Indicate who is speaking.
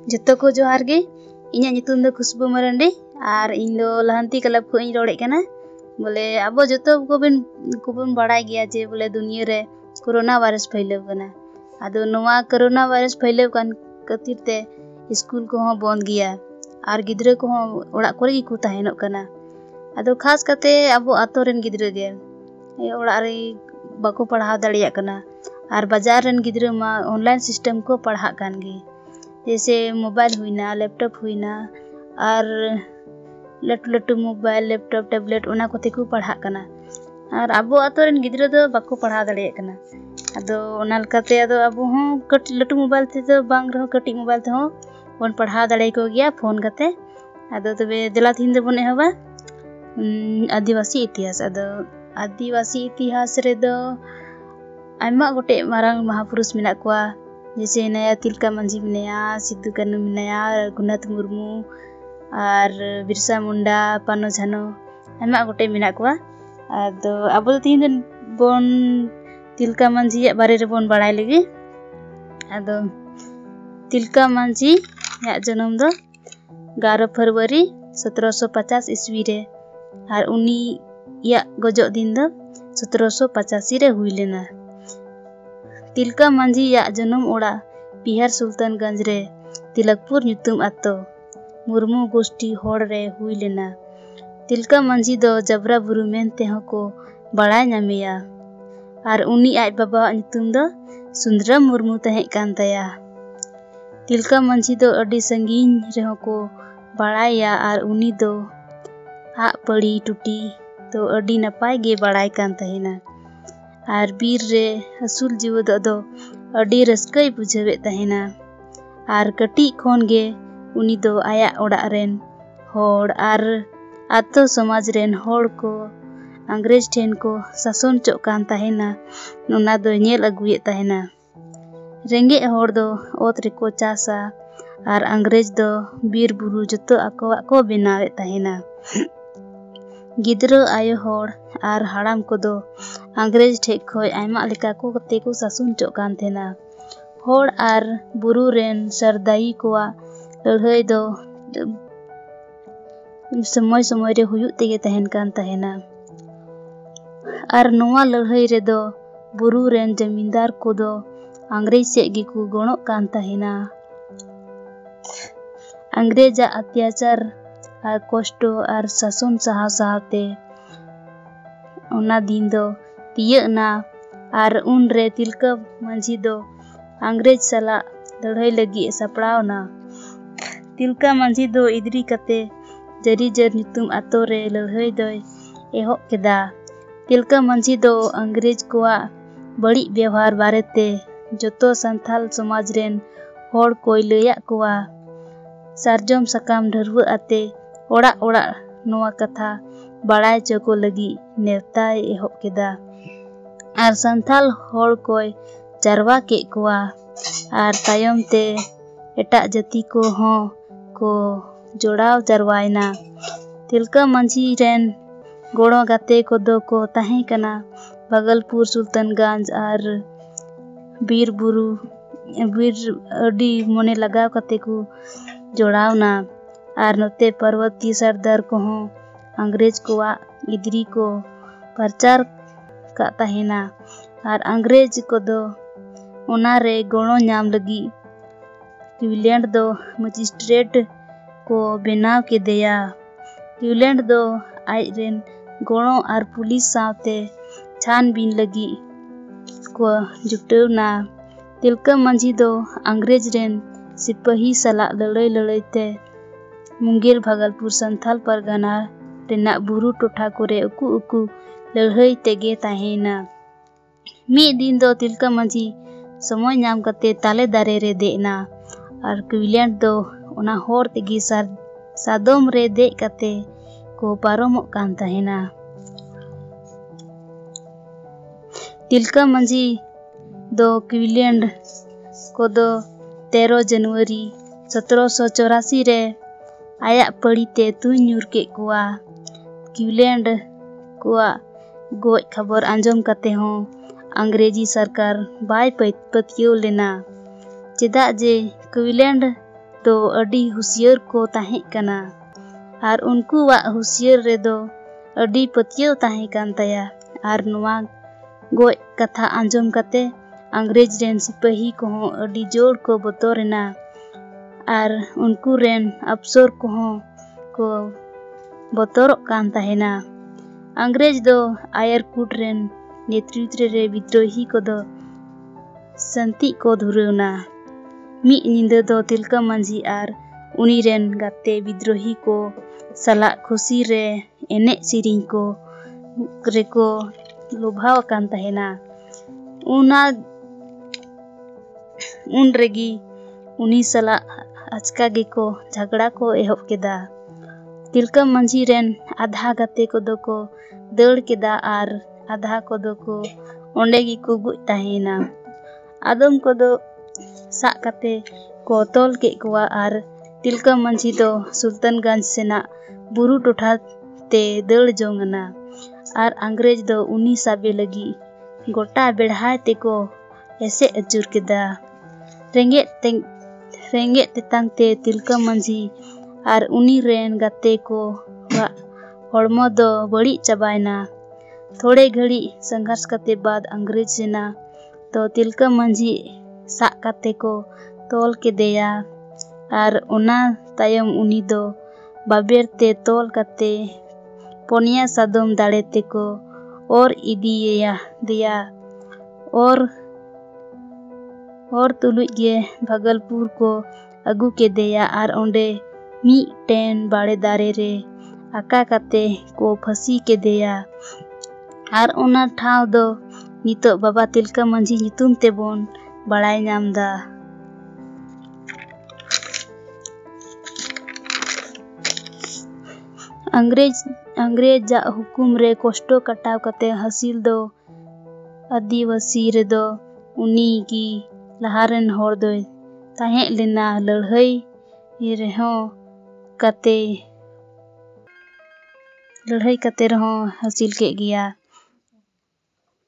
Speaker 1: जतो को जोहार गे इᱧᱟᱹᱜ ᱧᱩᱛᱩᱢ ᱫᱚ ᱠᱷᱩᱥᱵᱩ ᱢᱟᱨᱟᱱᱰᱤ ᱟᱨ ᱤᱧ ᱫᱚ ᱞᱟᱦᱟᱱᱛᱤ ᱠᱞᱟᱵ ᱠᱷᱚᱱ ᱤᱧ ᱨᱚᱲᱮᱫ ᱠᱟᱱᱟ ᱵᱚᱞᱮ ᱟᱵᱚ ᱡᱚᱛᱚ ᱠᱚᱵᱚᱱ ᱵᱟᱲᱟᱭ ᱜᱮᱭᱟ ᱡᱮ ᱵᱚᱞᱮ ᱫᱩᱱᱤᱭᱟᱹ ᱨᱮ ᱠᱳᱨᱳᱱᱟ ᱵᱷᱟᱭᱨᱟᱥ ᱯᱷैलाᱣ ᱠᱟᱱᱟ ᱟᱫᱚ ᱱᱚᱣᱟ ᱠᱳᱨᱳᱱᱟ ᱵᱷᱟᱭᱨᱟᱥ ᱯᱷैलाᱣ ᱠᱟᱱ ᱠᱷᱟᱹᱛᱤᱨ ᱛᱮ ᱥᱠᱩᱞ ᱠᱚᱦᱚᱸ ᱵᱚᱱᱫ ᱜᱮᱭᱟ ᱟᱨ ᱜᱤᱫᱽᱨᱟᱹ ᱠᱚᱦᱚᱸ ᱚᱲᱟᱜ ᱠᱚᱨᱮ ᱜᱮᱠᱚ ᱛᱟᱦᱮᱱᱚᱜ ᱠᱟᱱᱟ ᱟᱫᱚ खास ᱠᱟᱛᱮ ᱟᱵᱚ ᱟᱛᱳ ᱨᱮᱱ ᱜᱤᱫᱽᱨᱟᱹ ᱜᱮ ᱚᱲᱟᱜ ᱨᱮ ᱵᱟᱠᱚ ᱯᱟᱲᱦᱟᱣ ᱫᱟᱲᱮᱭᱟᱜ ᱠᱟᱱᱟ ᱟᱨ ᱵᱟᱡᱟᱨ ᱨᱮᱱ ᱜᱤᱫᱽᱨᱟᱹ ᱢᱟ ऑनलाइन सिस्टम को पढ़ाग कान गे जैसे मोबाइल हुईना लैपटॉप हुईना और लटू लटू मोबाइल लैपटॉप टैबलेट ओना कोते को पढ़ाग काना और अबो आतो रेन गिद्रा दो बाको पढ़ाव दाड़े काना अदो ओना लकाते अदो अबो हों कट लटू मोबाइल ते तो बांग रहो कटी मोबाइल ते हों बोन पढ़ाव दाड़े को गया फोन कते अदो तबे दिला थिन दे बोन एहबा आदिवासी इतिहास अदो आदिवासी इतिहास रे दो आयमा गोटे मारांग महापुरुष मेना कोआ जैसे नया तिलका मांझी मेनाया सिद्धू कान्हू मेनाया रघुनाथ मुर्मू और बिरसा मुंडा पानो झानो आयमा गोटे मेना कोआ अदो अब तीन बोन तिलका मांझी बारे रे बोन बड़ाई लगी अदो तिलका मांझी या जन्म दो 11 फरवरी 1750 ईस्वी रे और उनी या गजो दिन दो 1785 रे हुई लेना तिलका मांझी या जन्म ओड़ा बिहार सुल्तानगंज रे तिलकपुर ᱧᱩᱛᱩᱢ अतो मुर्मू गोष्ठी होड़ रे हुई लेना तिलका मांझी दो जबरा बुरु मेनते हो को बड़ाय नामेया और उनी आज बाबा ᱧᱩᱛᱩᱢ दो सुंदरम मुर्मू तहे कान तया तिलका मांझी दो अडी संगीन रेहो को बड़ाया और उनी दो आ पड़ी टूटी तो अडी नपाय गे बड़ाय कान तहेना और बीर रे असूल जीव दो अडी रस्कई बुझावे तहेना और कटी खोन गे उनी दो आया ओड़ा रेन होड़ और आतो समाज रेन होड़ को अंग्रेज ठेन को शासन चो कान तहेना नोना दो नेल अगुए तहेना रेंगे होड़ दो ओत रेको चासा और अंग्रेज दो बीर बुरु जतो आकोवा को बनावे तहेना गिद्रो आयो होड़ और हाड़ाम को दो अंग्रेज ठेक खोय आयमा लेका को कते को शासन चो कान थेना होड़ और बुरु रेन सरदाई कोआ लड़ाई दो समय समय रे हुयुग तेगे तहन कान तहेना और नोवा लड़ाई रे दो बुरु रेन जमींदार को दो अंग्रेज से गी को गणो कान तहेना अंग्रेजा अत्याचार और कष्ट और शासन सहा सहाते ओना दिन दो तियना और उन रे तिलका मांझी दो अंग्रेज सला लड़ाई लगी सपड़ावना तिलका मांझी दो इदरी कते जरी जर ᱧᱩᱛᱩᱢ अतो रे लड़ाई दो एहो केदा तिलका मांझी दो अंग्रेज कोआ बड़ी व्यवहार बारेते जतो संथाल समाज रेन होड़ कोई लया कोआ सारजम सकाम ढरवा आते ओड़ा ओड़ा नोआ कथा बड़ाय चको लगी नेवता एहो केदा और संथाल होड़ कोई जारवा के कोआ और तायम ते एटा जाति को हों को जोड़ाव जारवायना तिलका मांझी रेन गोड़ो गाते को दो को ताहे कना भागलपुर सुल्तानगंज और बीर बुरु बीर अडी मोने लगाव कते को जोड़ावना और नोते पर्वतीय सरदार को हों अंग्रेज कोआ इदरी को प्रचार का तहेना और अंग्रेज को दो ओना रे गणो नाम लगी क्यूलैंड दो मजिस्ट्रेट को बनाव के दिया क्यूलैंड दो आज रेन गणो और पुलिस साथे छानबीन लगी को जुटवना तिलका मांझी दो अंग्रेज रेन सिपाही सला लड़ाई लड़ाईते मुंगेर भागलपुर संथाल परगना रेना बुरु टोठा कोरे उकु उकु लड़ाई तेगे ताहेना मी दिन दो तिलका मांझी समय नाम कते ताले दारे रे देना और क्यूलैंड दो ओना होर तेगी सादोम रे दे कते को पारोमो कान तहेना तिलका मांझी दो क्यूलैंड को दो 13 जनवरी 1784 रे आया पड़ी ते तुई ᱧᱩᱨ के कोआ क्यूलैंड कोआ गोज खबर आंजम कते हों अंग्रेजी सरकार बाय पतियो लेना चेदा जे क्यूलैंड ᱫᱚ ᱟᱹᱰᱤ ᱦᱩᱥᱭᱟᱹᱨ ᱠᱚ ᱛᱟᱦᱮᱸ ᱠᱟᱱᱟ ᱟᱨ ᱩᱱᱠᱩᱣᱟᱜ ᱦᱩᱥᱭᱟᱹᱨ ᱨᱮᱫᱚ ᱟᱹᱰᱤ ᱯᱟᱹᱛᱭᱟᱹᱣ ᱛᱟᱦᱮᱸ ᱠᱟᱱ ᱛᱟᱭᱟ᱾ ᱟᱨ ᱱᱚᱣᱟ ᱜᱚᱡ ᱠᱟᱛᱷᱟ ᱟᱸᱡᱚᱢ ᱠᱟᱛᱮ ᱤᱝᱨᱮᱡᱽ ᱨᱮᱱ ᱥᱤᱯᱟᱹᱦᱤ ᱠᱚᱦᱚᱸ ᱟᱹᱰᱤ ᱡᱳᱨ ko ᱵᱚᱛᱚᱨᱮᱱᱟ ᱟᱨ ᱩᱱᱠᱩ ᱨᱮᱱ ᱟᱯᱥᱚᱨ ᱠᱚᱦᱚᱸ ko ᱵᱚᱛᱚᱨᱚᱜ ᱠᱟᱱ ᱛᱟᱦᱮᱱᱟ᱾ ᱤᱝᱨᱮᱡᱽ ᱫᱚ ᱟᱭᱟᱨᱠᱩᱴ ᱨᱮᱱ ᱱᱮᱛᱨᱤᱛᱵ ᱨᱮ ᱵᱤᱫᱨᱳᱦᱤ ᱠᱚᱫᱚ ᱥᱟᱹᱱᱛᱤᱜ ᱠᱚ ᱫᱷᱩᱨᱟᱹᱣᱱᱟ᱾ ᱢᱤᱫ ᱧᱤᱫᱟᱹ ᱫᱚ ᱛᱤᱞᱠᱟᱹ ᱢᱟᱹᱡᱷᱤ ᱟᱨ ᱩᱱᱤ ᱨᱮᱱ ᱜᱟᱛᱮ ᱵᱤᱫᱨᱳᱦᱤ ᱠᱚ ᱥᱟᱞᱟᱜ ᱠᱷᱩᱥᱤ ᱨᱮ ᱮᱱᱮᱡ ᱥᱮᱨᱮᱧ ko ᱨᱮᱠᱚ ᱞᱚᱵᱷᱟᱣ ᱟᱠᱟᱱ ᱛᱟᱦᱮᱱᱟ᱾ ᱩᱱ ᱨᱮᱜᱮ ᱩᱱᱤ ᱥᱟᱞᱟᱜ ᱟᱪᱠᱟ ᱜᱮᱠᱚ ᱡᱷᱟᱜᱽᱲᱟ ᱠᱚ ᱮᱦᱚᱵ ᱠᱮᱫᱟ᱾ ᱛᱤᱞᱠᱟᱹ ᱢᱟᱹᱡᱷᱤ ᱨᱮᱱ ᱟᱫᱷᱟ ᱜᱟᱛᱮ ᱠᱚᱫᱚ ᱠᱚ ᱫᱟᱹᱲ ᱠᱮᱫᱟ ᱟᱨ ᱟᱫᱷᱟ ᱠᱚᱫᱚ ᱠᱚ ᱚᱸᱰᱮ ᱜᱮᱠᱚ ᱜᱚᱡ ᱛᱟᱦᱮᱭᱮᱱᱟ᱾ ᱟᱫᱚᱢ ᱠᱚᱫᱚ ᱥᱟᱵ ᱠᱟᱛᱮ ᱠᱚ ᱛᱚᱞ ᱠᱮᱫ ᱠᱚᱣᱟ ᱟᱨ ᱛᱤᱞᱠᱟᱹ ᱢᱟᱹᱡᱷᱤ ᱫᱚ ᱥᱩᱞᱛᱟᱱᱜᱚᱸᱡᱽ ᱥᱮᱱᱟᱜ ᱵᱩᱨᱩ ᱴᱚᱴᱷᱟ ᱛᱮ ᱫᱟᱹᱲ ᱡᱚᱝᱟᱱᱟ ᱟᱨ ᱤᱝᱨᱮᱡᱽ ᱫᱚ ᱩᱱᱤ ᱥᱟᱵᱮ ᱞᱟᱹᱜᱤᱫ ᱜᱚᱴᱟ ᱵᱮᱲᱦᱟᱭ ᱛᱮᱠᱚ ᱮᱥᱮᱫ ᱟᱹᱪᱩᱨ ᱠᱮᱫᱟ᱾ ᱨᱮᱸᱜᱮᱡ ᱛᱮᱛᱟᱝ ᱛᱮ ᱛᱤᱞᱠᱟᱹ ᱢᱟᱹᱡᱷᱤ ᱟᱨ ᱩᱱᱤ ᱨᱮᱱ ᱜᱟᱛᱮ ᱠᱚᱣᱟᱜ ᱦᱚᱲᱢᱚ ᱫᱚ ᱵᱟᱹᱲᱤᱡ ᱪᱟᱵᱟᱭᱮᱱᱟ᱾ ᱛᱷᱚᱲᱮ ᱜᱷᱟᱹᱲᱤᱡ ᱥᱚᱝᱜᱷᱟᱨᱥ ᱠᱟᱛᱮ ᱵᱟᱫ ᱤᱝᱨᱮᱡᱽ ᱥᱮᱱᱟ ᱫᱚ ᱛᱤᱞᱠᱟᱹ ᱢᱟᱹᱡᱷᱤ ᱥᱟᱵ ᱠᱟᱛᱮ ko ᱛᱚᱞ ᱠᱮᱫᱮᱭᱟ ᱟᱨ ᱚᱱᱟ ᱛᱟᱭᱚᱢ ᱩᱱᱤ ᱫᱚ ᱵᱟᱵᱮᱨ ᱛᱮ ᱛᱚᱞ ᱠᱟᱛᱮ ᱯᱚᱱᱭᱟ ᱥᱟᱫᱚᱢ ᱫᱟᱲᱮ ᱛᱮᱠᱚ ᱚᱨ ᱤᱫᱤᱭᱮᱫᱮᱭᱟ᱾ ᱚᱨ ᱛᱩᱞᱩᱡ ᱜᱮ ᱵᱷᱟᱜᱚᱞᱯᱩᱨ ᱠᱚ ᱟᱹᱜᱩ ᱠᱮᱫᱮᱭᱟ ᱟᱨ ᱚᱸᱰᱮ ᱢᱤᱫᱴᱮᱱ ᱵᱟᱲᱮ ᱫᱟᱨᱮ ᱨᱮ ᱟᱠᱟ ᱠᱟᱛᱮ ᱠᱚ ᱯᱷᱟᱹᱥᱤ ᱠᱮᱫᱮᱭᱟ᱾ ᱟᱨ ᱚᱱᱟ ᱴᱷᱟᱶ ᱫᱚ ᱱᱤᱛᱚᱜ ᱵᱟᱵᱟ ᱛᱤᱞᱠᱟᱹ ᱢᱟᱹᱡᱷᱤ ᱧᱩᱛᱩᱢ ᱛᱮᱵᱚᱱ ᱵᱟᱲᱟᱭ ᱧᱟᱢᱫᱟ᱾ ᱤᱝᱨᱮᱡᱽᱟᱜ ᱦᱩᱠᱩᱢ ᱨᱮ ᱠᱚᱥᱴᱚ ᱠᱟᱴᱟᱣ ᱠᱟᱛᱮ ᱦᱟᱹᱥᱤᱞ ᱫᱚ ᱟᱹᱫᱤᱵᱟᱹᱥᱤ ᱨᱮᱫᱚ ᱩᱱᱤ ᱜᱮ ᱞᱟᱦᱟᱨᱮᱱ ᱦᱚᱲ ᱫᱚᱭ ᱛᱟᱦᱮᱸ ᱞᱮᱱᱟ᱾ ᱞᱟᱹᱲᱦᱟᱹᱭ ᱠᱟᱛᱮ ᱨᱮᱦᱚᱸ ᱦᱟᱹᱥᱤᱞ ᱠᱮᱫ ᱜᱮᱭᱟ᱾